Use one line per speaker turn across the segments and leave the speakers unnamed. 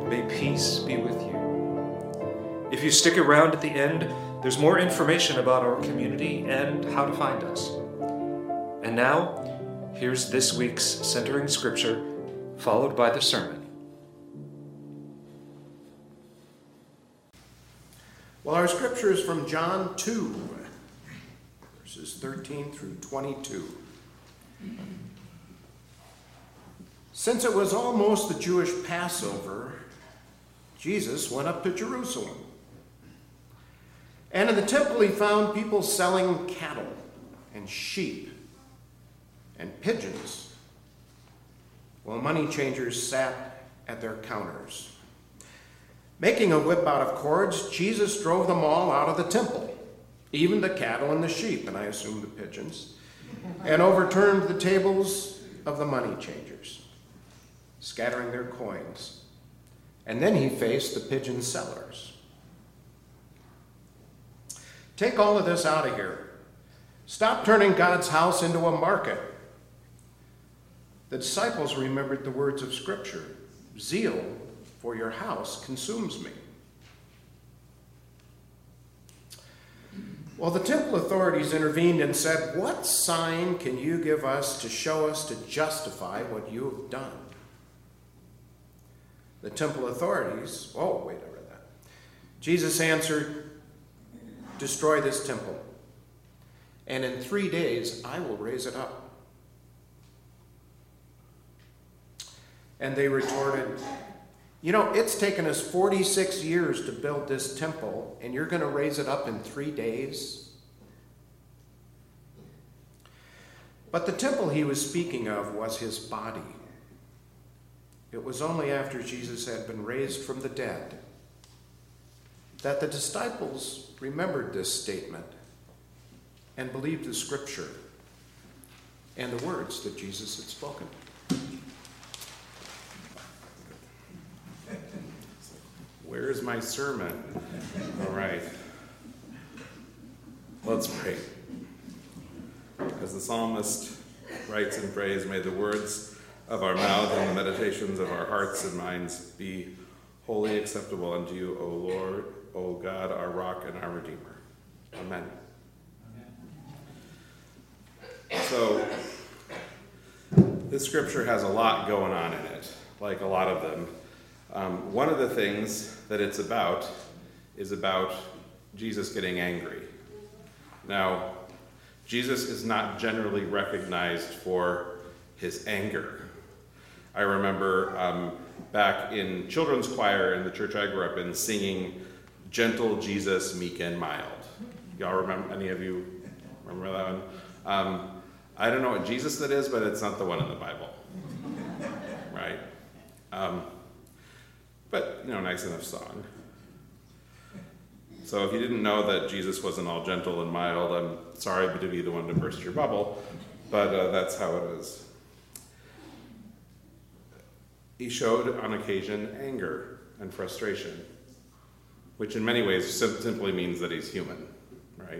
May peace be with you. If you stick around at the end, there's more information about our community and how to find us. And now, here's this week's Centering Scripture, followed by the sermon.
Well, our scripture is from John 2, verses 13 through 22. Since it was almost the Jewish Passover, Jesus went up to Jerusalem. And in the temple he found people selling cattle and sheep and pigeons, while money changers sat at their counters. Making a whip out of cords, Jesus drove them all out of the temple, even the cattle and the sheep, and I assume the pigeons, and overturned the tables of the money changers, scattering their coins. And then he faced the pigeon sellers. Take all of this out of here. Stop turning God's house into a market. The disciples remembered the words of Scripture. Zeal for your house consumes me. Well, the temple authorities intervened and said, "What sign can you give us to show us to justify what you have done?" The temple authorities, I read that. Jesus answered, "Destroy this temple, and in 3 days I will raise it up." And they retorted, "It's taken us 46 years to build this temple, and you're going to raise it up in 3 days?" But the temple he was speaking of was his body. It was only after Jesus had been raised from the dead that the disciples remembered this statement and believed the Scripture and the words that Jesus had spoken.
Where's my sermon? All right. Let's pray. As the psalmist writes and prays, may the words of our mouth and the meditations of our hearts and minds be wholly acceptable unto you, O Lord, O God, our rock and our Redeemer. Amen. So, this scripture has a lot going on in it, like a lot of them. One of the things that it's about is about Jesus getting angry. Now, Jesus is not generally recognized for his anger. I remember back in children's choir in the church I grew up in singing "Gentle Jesus, Meek and Mild." Y'all remember, any of you remember that one? I don't know what Jesus that is, but it's not the one in the Bible, right? But, nice enough song. So if you didn't know that Jesus wasn't all gentle and mild, I'm sorry to be the one to burst your bubble, but that's how it is. He showed on occasion anger and frustration, which in many ways simply means that he's human, right?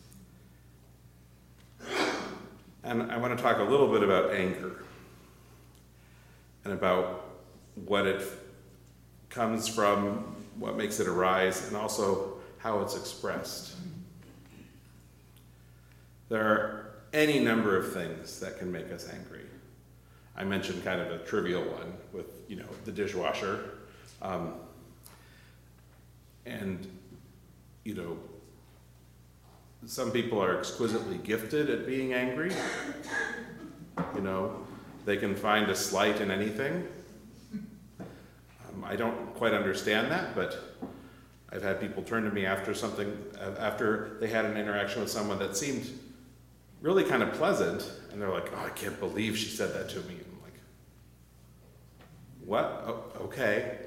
And I want to talk a little bit about anger and about what it comes from, what makes it arise, and also how it's expressed. There are any number of things that can make us angry. I mentioned kind of a trivial one with, the dishwasher. Some people are exquisitely gifted at being angry. They can find a slight in anything. I don't quite understand that, but I've had people turn to me after they had an interaction with someone that seemed really kind of pleasant, and they're like, "Oh, I can't believe she said that to me." And I'm like, "What? Oh, okay."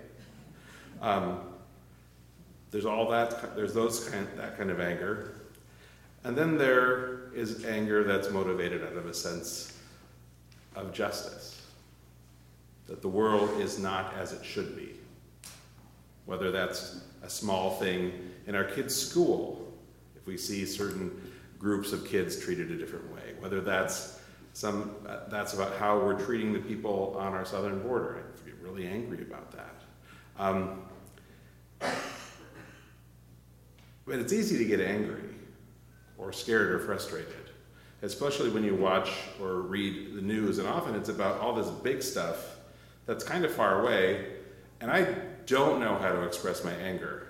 There's all that. There's that kind of anger, and then there is anger that's motivated out of a sense of justice, that the world is not as it should be. Whether that's a small thing in our kids' school, if we see certain groups of kids treated a different way, whether that's about how we're treating the people on our southern border. I'd be really angry about that. But it's easy to get angry or scared or frustrated, especially when you watch or read the news, and often it's about all this big stuff that's kind of far away, and I don't know how to express my anger.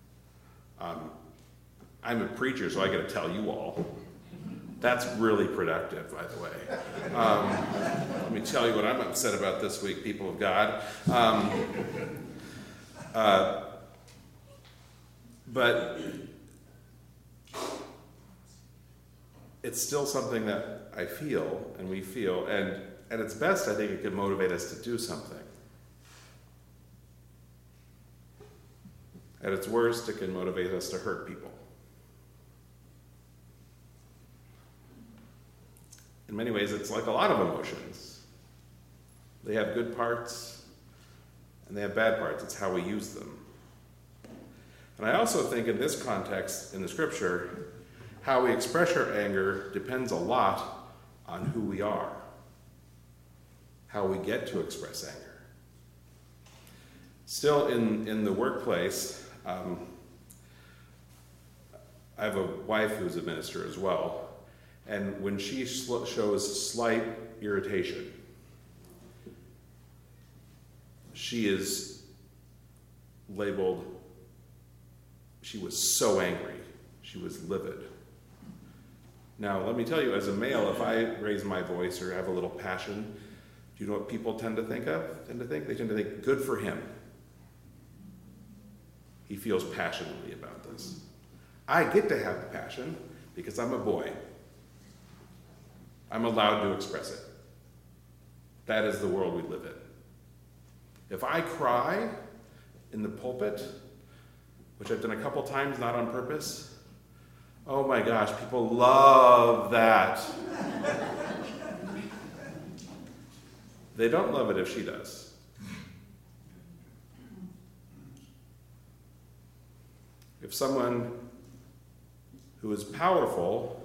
I'm a preacher, so I got to tell you all. That's really productive, by the way. Let me tell you what I'm upset about this week, people of God. But it's still something that I feel, and we feel, and at its best, I think it could motivate us to do something. At its worst, it can motivate us to hurt people. In many ways, it's like a lot of emotions. They have good parts, and they have bad parts. It's how we use them. And I also think in this context, in the scripture, how we express our anger depends a lot on who we are, how we get to express anger. Still, in the workplace, I have a wife who's a minister as well, and when she shows slight irritation, she is labeled, she was so angry, she was livid. Now, let me tell you, as a male, if I raise my voice or have a little passion, do you know what people tend to think of? They tend to think, good for him. He feels passionately about this. I get to have the passion because I'm a boy. I'm allowed to express it. That is the world we live in. If I cry in the pulpit, which I've done a couple times, not on purpose, oh my gosh, people love that. They don't love it if she does. If someone who is powerful,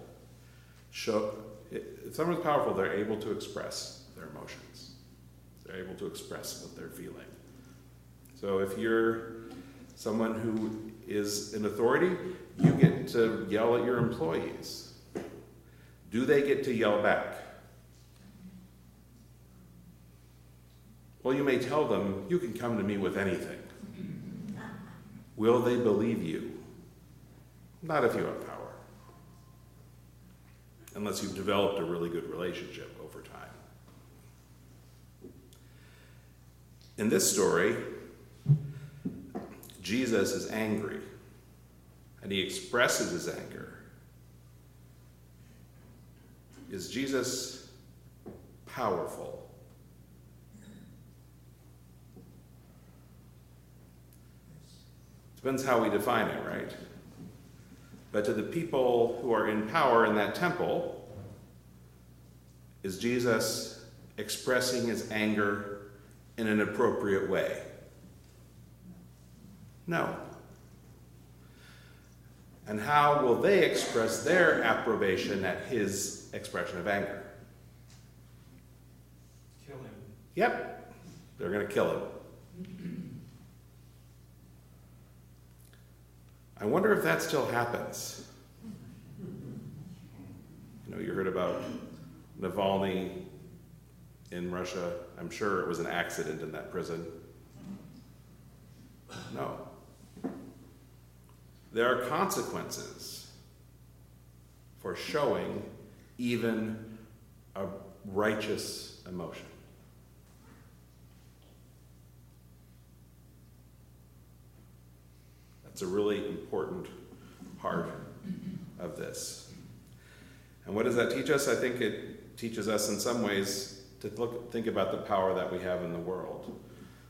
if someone's powerful, they're able to express their emotions. They're able to express what they're feeling. So if you're someone who is in authority, you get to yell at your employees. Do they get to yell back? Well, you may tell them, you can come to me with anything. Will they believe you? Not if you have power. Unless you've developed a really good relationship over time. In this story, Jesus is angry, and he expresses his anger. Is Jesus powerful? Depends how we define it, right? But to the people who are in power in that temple, is Jesus expressing his anger in an appropriate way? No. And how will they express their approbation at his expression of anger?
Kill him.
Yep, they're going to kill him. I wonder if that still happens. You know, you heard about Navalny in Russia. I'm sure it was an accident in that prison. No. There are consequences for showing even a righteous emotion. That's a really important part of this. And what does that teach us? I think it teaches us in some ways to think about the power that we have in the world.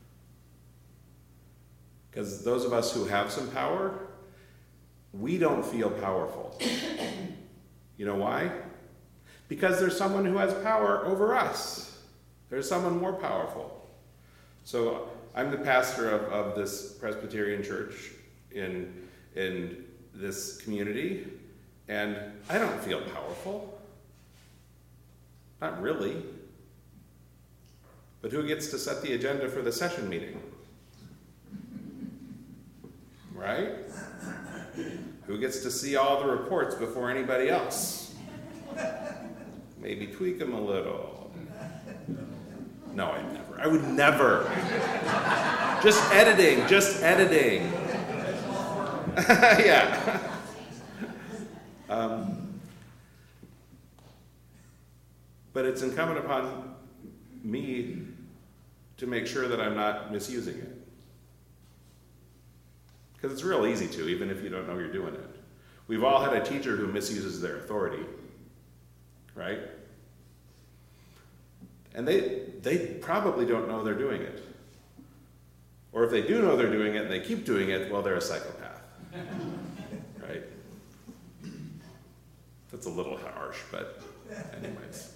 Because those of us who have some power, we don't feel powerful. You know why? Because there's someone who has power over us. There's someone more powerful. So I'm the pastor of this Presbyterian church in this community, and I don't feel powerful. Not really. But who gets to set the agenda for the session meeting? gets to see all the reports before anybody else. Maybe tweak them a little. No, I would never. Just editing. Yeah. But it's incumbent upon me to make sure that I'm not misusing it. Because it's real easy to, even if you don't know you're doing it. We've all had a teacher who misuses their authority, right? And they probably don't know they're doing it. Or if they do know they're doing it and they keep doing it, well, they're a psychopath, right? That's a little harsh, but anyways.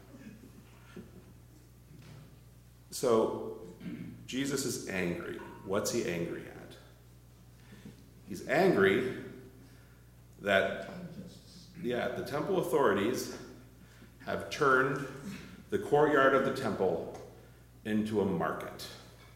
So, Jesus is angry. What's he angry at? He's angry that, the temple authorities have turned the courtyard of the temple into a market.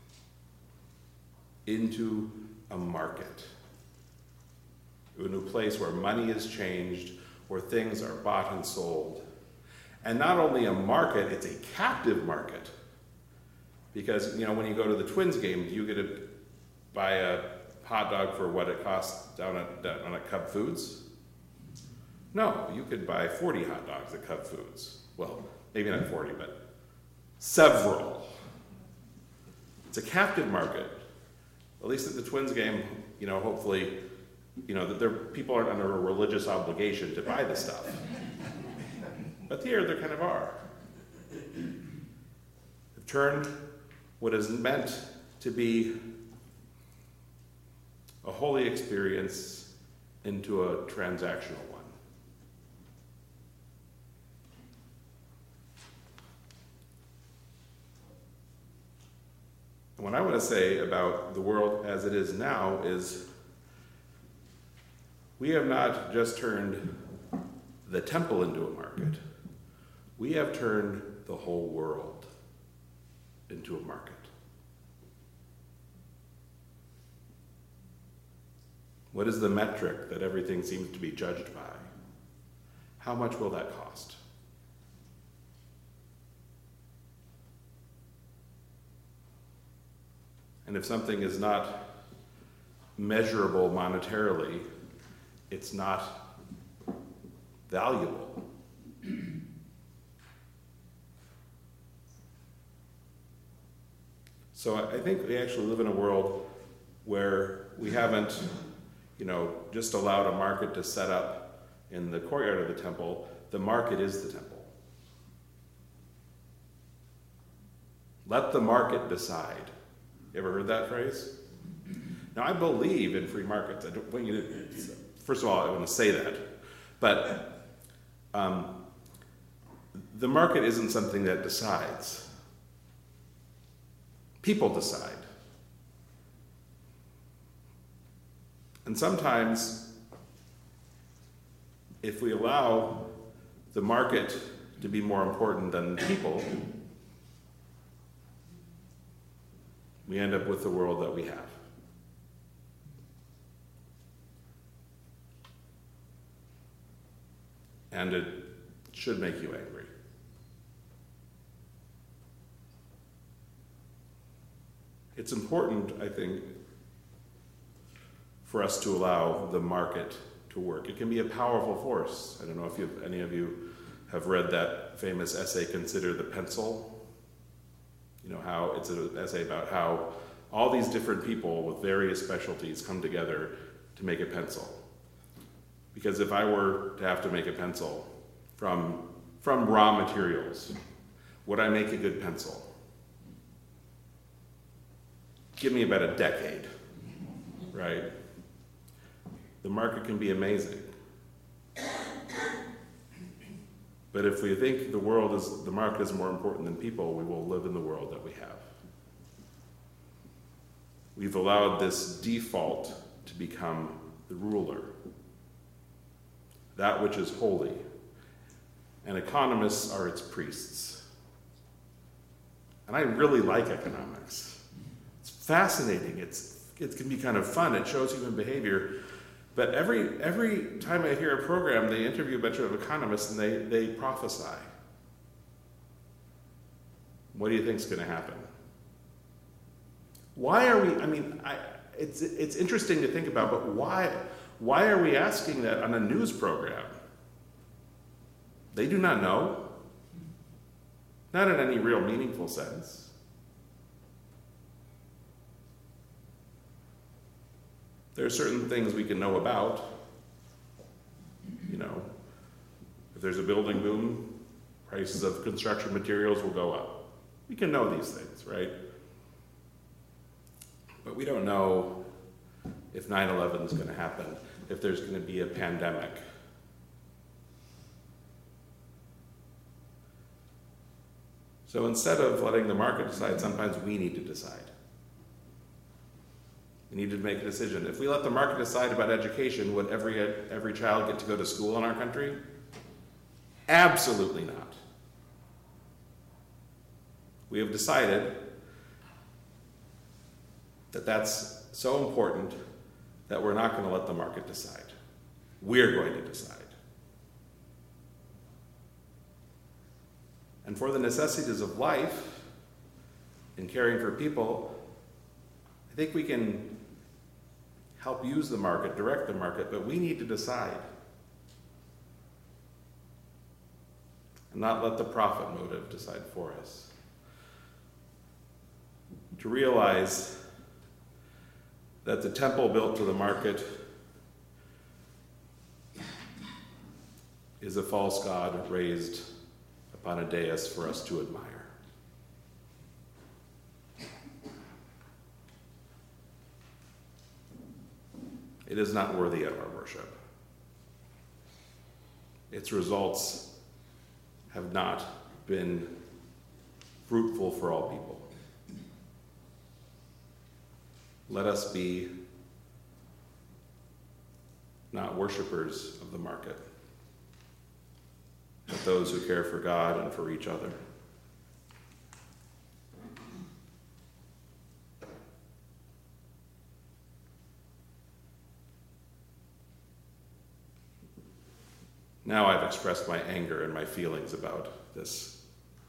Into a market. A new place where money is changed, where things are bought and sold. And not only a market, it's a captive market. Because, when you go to the Twins game, do you get to buy a hot dog for what it costs down at Cub Foods? No, you could buy 40 hot dogs at Cub Foods. Well, maybe not 40, but several. It's a captive market. At least at the Twins game, hopefully, that people aren't under a religious obligation to buy the stuff. But here, they kind of are. They've turned what is meant to be a holy experience into a transactional one. And what I want to say about the world as it is now is we have not just turned the temple into a market. We have turned the whole world into a market. What is the metric that everything seems to be judged by? How much will that cost? And if something is not measurable monetarily, it's not valuable. So I think we actually live in a world where we haven't, just allowed a market to set up in the courtyard of the temple. The market is the temple. Let the market decide. You ever heard that phrase? Now, I believe in free markets. I don't want you to, first of all, I want to say that. But the market isn't something that decides. People decide. And sometimes, if we allow the market to be more important than people, we end up with the world that we have. And it should make you angry. It's important, I think, for us to allow the market to work. It can be a powerful force. I don't know if any of you have read that famous essay, Consider the Pencil. How it's an essay about how all these different people with various specialties come together to make a pencil. Because if I were to have to make a pencil from raw materials, would I make a good pencil? Give me about a decade, right? The market can be amazing. But if we think the market is more important than people, we will live in the world that we have. We've allowed this default to become the ruler, that which is holy. And economists are its priests. And I really like economics. It's fascinating. It can be kind of fun. It shows human behavior. But every time I hear a program, they interview a bunch of economists and they prophesy. What do you think is going to happen? Why are we, it's interesting to think about, but why are we asking that on a news program? They do not know. Not in any real meaningful sense. There are certain things we can know about. If there's a building boom, prices of construction materials will go up. We can know these things, right? But we don't know if 9/11 is going to happen, if there's going to be a pandemic. So instead of letting the market decide, sometimes we need to decide. We need to make a decision. If we let the market decide about education, would every child get to go to school in our country? Absolutely not. We have decided that that's so important that we're not going to let the market decide. We're going to decide. And for the necessities of life and caring for people, I think we can help use the market, direct the market, but we need to decide. And not let the profit motive decide for us. To realize that the temple built to the market is a false god raised upon a dais for us to admire. It is not worthy of our worship. Its results have not been fruitful for all people. Let us be not worshipers of the market, but those who care for God and for each other. Now I've expressed my anger and my feelings about this.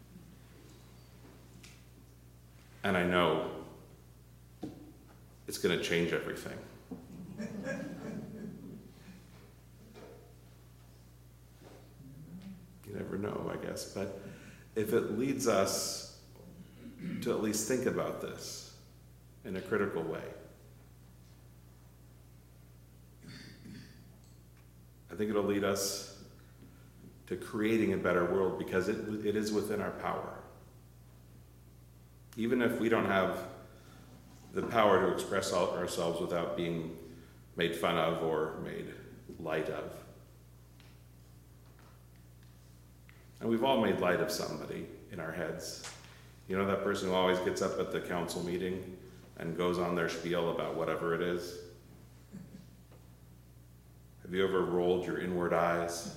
And I know it's going to change everything. You never know, I guess. But if it leads us to at least think about this in a critical way, I think it'll lead us to creating a better world, because it is within our power. Even if we don't have the power to express ourselves without being made fun of or made light of. And we've all made light of somebody in our heads. You know that person who always gets up at the council meeting and goes on their spiel about whatever it is? Have you ever rolled your inward eyes?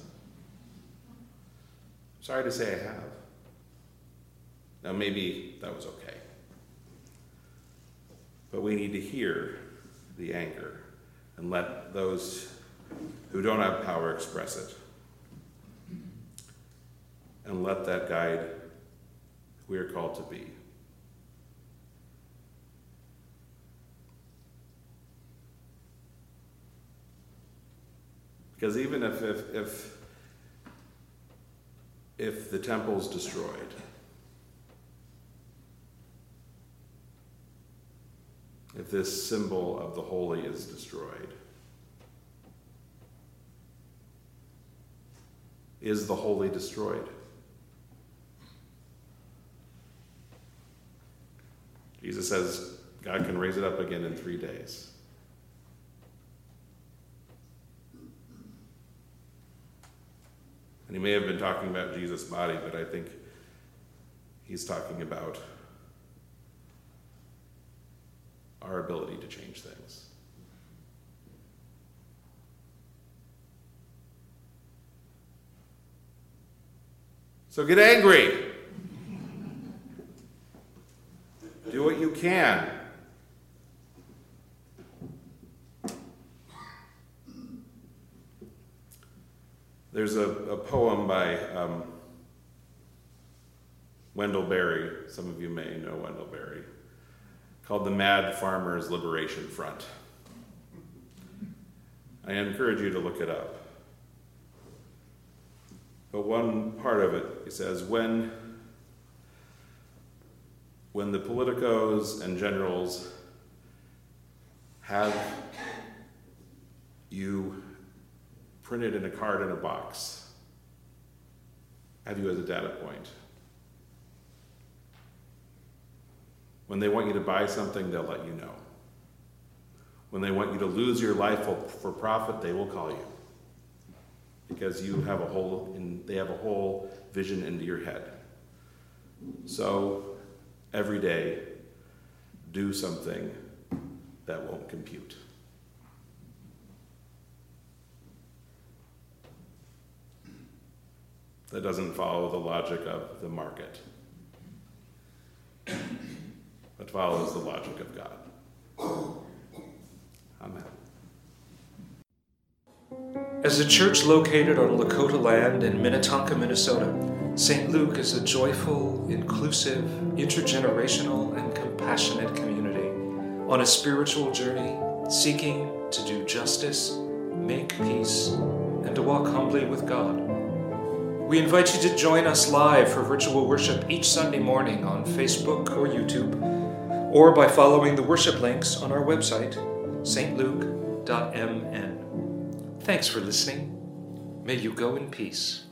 Sorry to say I have. Now maybe that was okay. But we need to hear the anger and let those who don't have power express it. And let that guide who we are called to be. Because even if the temple's destroyed, if this symbol of the holy is destroyed, is the holy destroyed? Jesus says God can raise it up again in 3 days. And he may have been talking about Jesus' body, but I think he's talking about our ability to change things. So get angry. Do what you can. There's a poem by Wendell Berry, some of you may know Wendell Berry, called The Mad Farmers Liberation Front. I encourage you to look it up. But one part of it, he says, when the politicos and generals have you printed in a card in a box, have you as a data point. When they want you to buy something, they'll let you know. When they want you to lose your life for profit, they will call you. Because you have they have a whole vision into your head. So, every day, do something that won't compute. That doesn't follow the logic of the market, but follows the logic of God. Amen.
As a church located on Lakota land in Minnetonka, Minnesota, St. Luke is a joyful, inclusive, intergenerational, and compassionate community on a spiritual journey, seeking to do justice, make peace, and to walk humbly with God. We invite you to join us live for virtual worship each Sunday morning on Facebook or YouTube, or by following the worship links on our website, stluke.mn. Thanks for listening. May you go in peace.